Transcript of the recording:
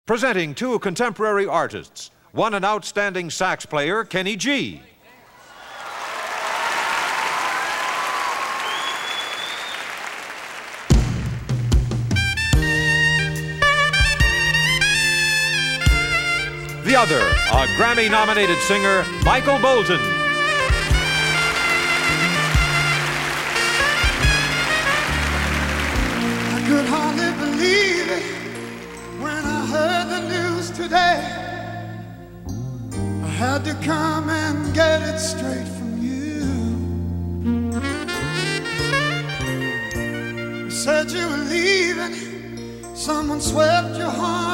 Presenting two contemporary artists, one an outstanding sax player, Kenny G. The other, a Grammy-nominated singer, Michael Bolton. I could hardly believe it when I heard the news today. I had to come and get it straight from you. You said you were leaving, someone swept your heart